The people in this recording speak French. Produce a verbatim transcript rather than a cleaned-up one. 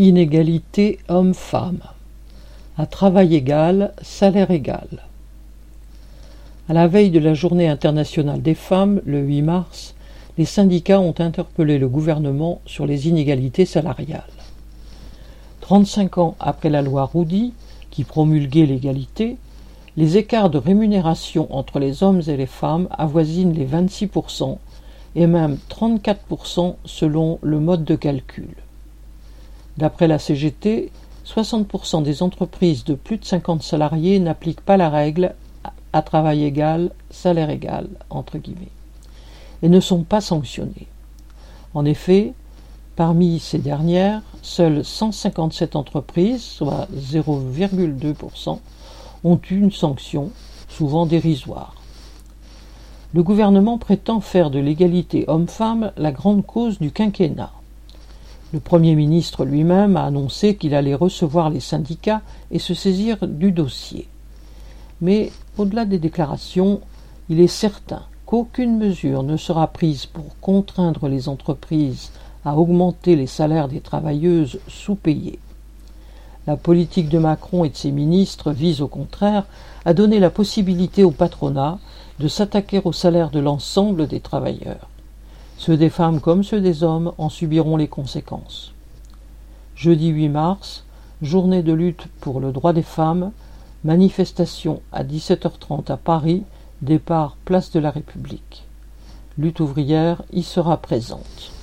Inégalité hommes-femmes. À travail égal, salaire égal. À la veille de la Journée internationale des femmes, le huit mars, les syndicats ont interpellé le gouvernement sur les inégalités salariales. trente-cinq ans après la loi Roudy, qui promulguait l'égalité, les écarts de rémunération entre les hommes et les femmes avoisinent les vingt-six pour cent et même trente-quatre pour cent selon le mode de calcul. D'après la C G T, soixante pour cent des entreprises de plus de cinquante salariés n'appliquent pas la règle à travail égal, salaire égal, entre guillemets, et ne sont pas sanctionnées. En effet, parmi ces dernières, seules cent cinquante-sept entreprises, soit zéro virgule deux pour cent, ont eu une sanction, souvent dérisoire. Le gouvernement prétend faire de l'égalité homme-femme la grande cause du quinquennat. Le Premier ministre lui-même a annoncé qu'il allait recevoir les syndicats et se saisir du dossier. Mais, au-delà des déclarations, il est certain qu'aucune mesure ne sera prise pour contraindre les entreprises à augmenter les salaires des travailleuses sous-payées. La politique de Macron et de ses ministres vise au contraire à donner la possibilité au patronat de s'attaquer au salaire de l'ensemble des travailleurs. Ceux des femmes comme ceux des hommes en subiront les conséquences. Jeudi huit mars, journée de lutte pour le droit des femmes, manifestation à dix-sept heures trente à Paris, départ place de la République. Lutte ouvrière y sera présente.